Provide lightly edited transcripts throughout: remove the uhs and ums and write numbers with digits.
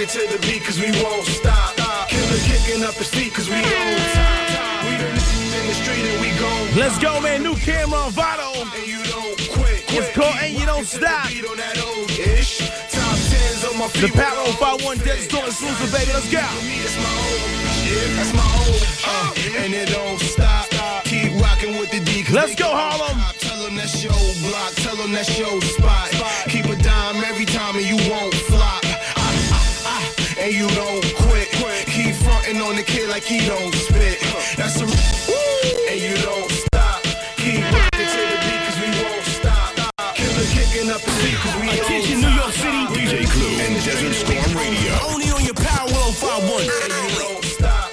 rockin' to the beat cause we won't stop. Killer kicking up his feet cause we on top. We the in the street and we gon' Let's go, man. New camera on Vado. And you don't quit. It's called And You Don't Stop. On that old-ish. Top 10s on my feet. The Power 51 Dead Store exclusive, baby. Let's go. That's my old. That's my old. And it don't stop. Keep rocking with the D. Let's go, Harlem. Tell them that's your block. Tell them that's your spot. Keep a dime every time and you won't flop. And you don't quit. Keep frontin' on the kid like he don't spit. That's a and you don't stop. Keep rockin' to the beat cause we won't stop. Killer kicking up the beat cause we Attention, New York City. DJ Clue and Desert Storm Radio. Only on your Power 1051. And you don't stop.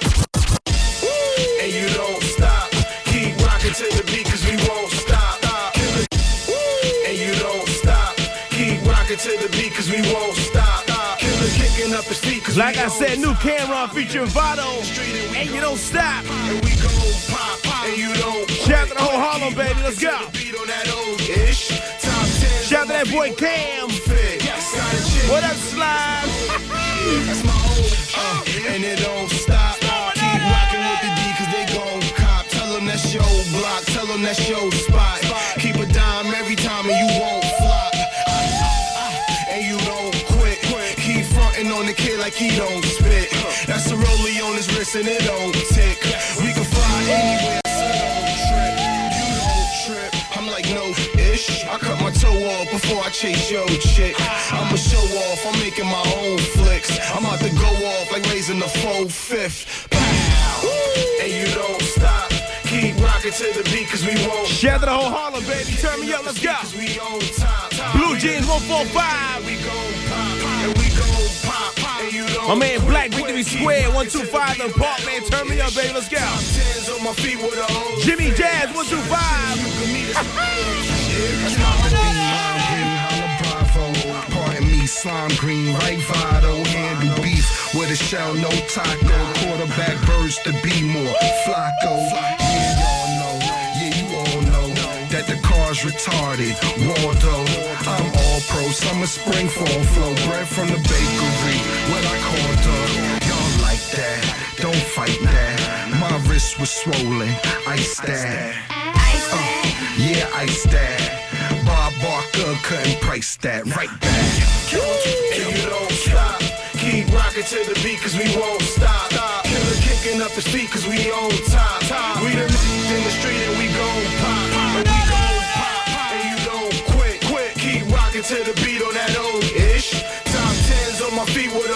And you don't stop. Keep rockin' to the beat cause we won't stop. Killer and you don't stop. Keep rockin' to the beat cause we won't stop. Killer kicking up his feet cause Like we I said, new camera featuring Vado. And You Don't Stop. and we gon' pop, and you don't Shout out to the whole Harlem, baby. Let's go. beat on that old-ish. Top 10. Shout out to that boy Cam. What up, Slime? That's my old, and it don't stop. Keep rocking with the D cause they gon' cop. Tell them that's your block, tell them that's your spot. Keep a dime every time and you won't flop. And you don't quit. Keep frontin' on the kid like he don't spit. That's a rollie on his wrist and it don't tick. We can fly anywhere, so don't trip. You don't trip. I'm like no-ish. I cut my toe off before I chase your chick. I'ma show off, I'm making my own flicks. I'm about to go off like raising the 4/5. Pow! And you don't stop. Keep rocking to the beat cause we won't. Shout out to the whole Harlem, baby. Turn me up, let's go. Cause we on top. Blue Jeans 145. We gon' pop, and we gon' pop, and you don't My man quit. Black Victory Square 125 the park, man. Turn me up, baby. Let's go. 10s on my feet with a old Jimmy Jazz 125. Pardon me, slime green, right Vado, handle beef with a shell, no taco, quarterback birds to be more, Flacco. Yeah, y'all know, yeah, you all know that the car's retarded. Waldo, I'm all pro, summer, spring, fall flow, bread from the bakery. What I call dog, y'all like that? Don't fight that. My wrist was swollen, ice that. Yeah, ice that. Bob Barker couldn't price that. Right back. And you don't stop. Keep rocking to the beat cause we won't stop. Killer kicking up his feet cause we on top. We the in the street and we gon' pop. And we gon' pop. And you don't quit. Keep rocking to the beat on that old-ish. Top 10s on my feet with